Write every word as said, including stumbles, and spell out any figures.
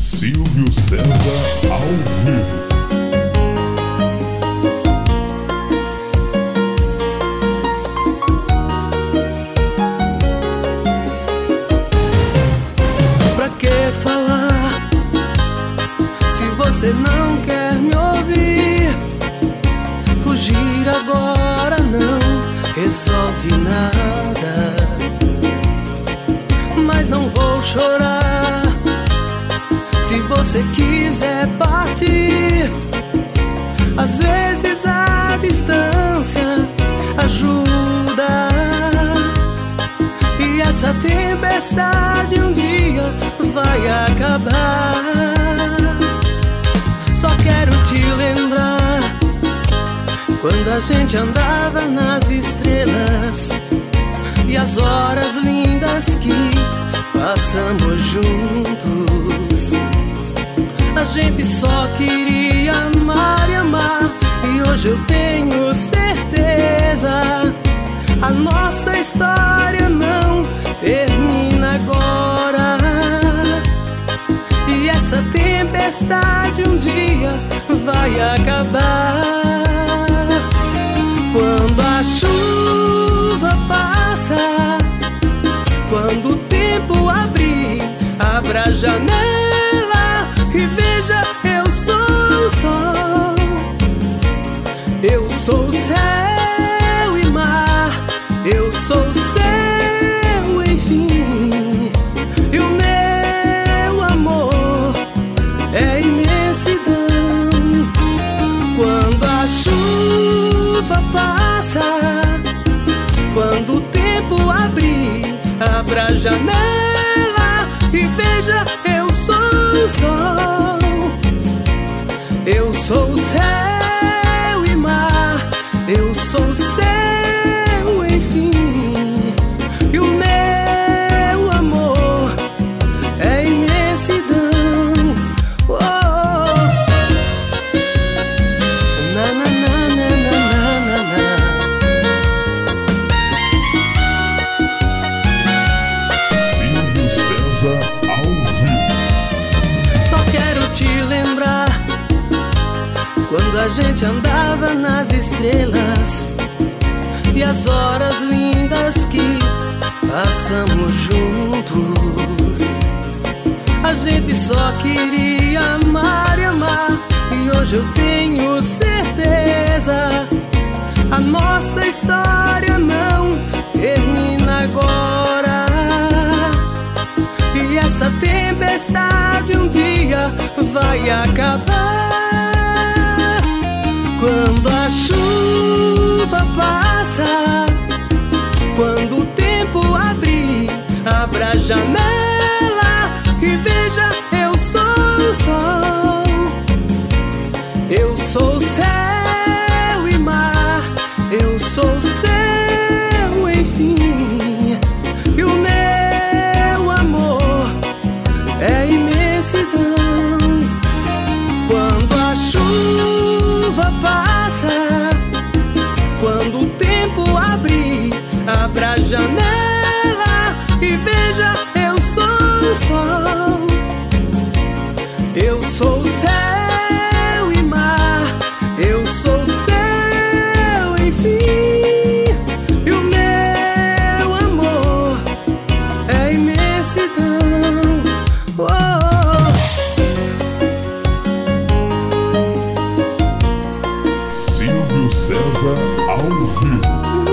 Silvio César ao vivo. Pra que falar se você não quer me ouvir? Fugir agora não resolve nada, mas não vou chorar se você quiser partir. Às vezes a distância ajuda, e essa tempestade um dia vai acabar. Só quero te lembrar quando a gente andava nas estrelas e as horas lindas que passamos juntos. A gente só queria amar e amar, e hoje eu tenho certeza a nossa história não termina agora. E essa tempestade um dia vai acabar. Quando a chuva passa, quando o tempo abrir, abra a janela e veja, eu sou o sol, eu sou o céu e mar, eu sou o céu, enfim. E o meu amor é imensidão. Quando a chuva passa, quando o tempo abrir, abra a janela e veja, eu sou o sol, eu sou o céu e mar, eu sou o céu, enfim. E o meu amor é imensidão. Oh, oh. Na, na, na, na, na, na, na. Silvio César ao vivo. Só quero te lembrar quando a gente andava nas estrelas e as horas lindas que passamos juntos. A gente só queria amar e amar, e hoje eu tenho certeza a nossa história não termina agora. E essa tempestade um dia vai acabar. Quando a chuva passa, quando o tempo abrir, abra a janela e veja, eu sou o sol, eu sou o céu e mar, eu sou o céu, enfim. E o meu amor é imensidão. Quando a chuva passa, quando o tempo abrir, abra a janela e veja, eu sou o sol, eu sou o céu e mar, eu sou o céu, enfim. E o meu amor é imensidão. Oh, oh. Silvio César ao vivo.